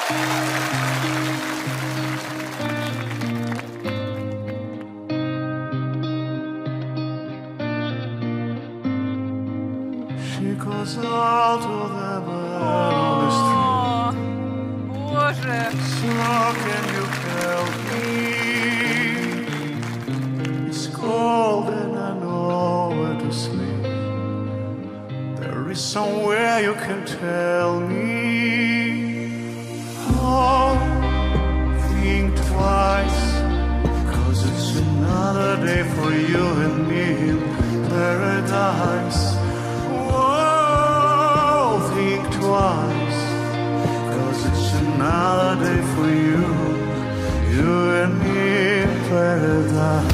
She goes out to the man on the street. Боже. So can you tell me? It's cold and I know where to sleep. There is somewhere you can tell me. Oh, think twice, 'cause it's another day for you and me in paradise. Oh, think twice, 'cause it's another day for you, you and me in paradise.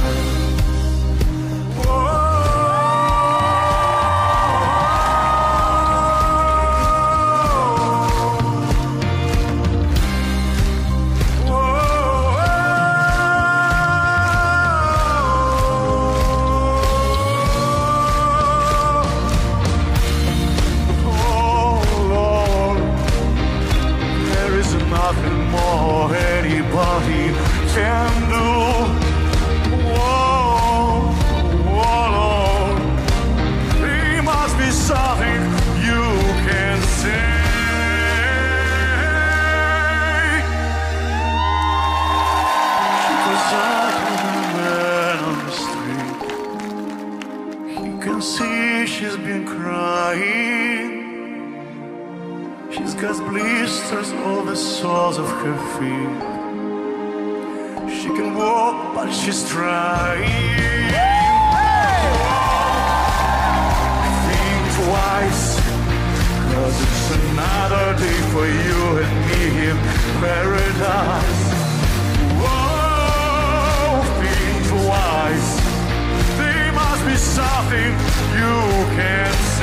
Nothing more anybody can do. Whoa, whoa, Lord. There must be something you can say. She goes out to the man on the street. He can see she's been crying. She's got blisters all the soles of her feet. She can walk, but she's trying. Think twice, 'cause it's another day for you and me in paradise. Whoa, think twice. There must be something you can say.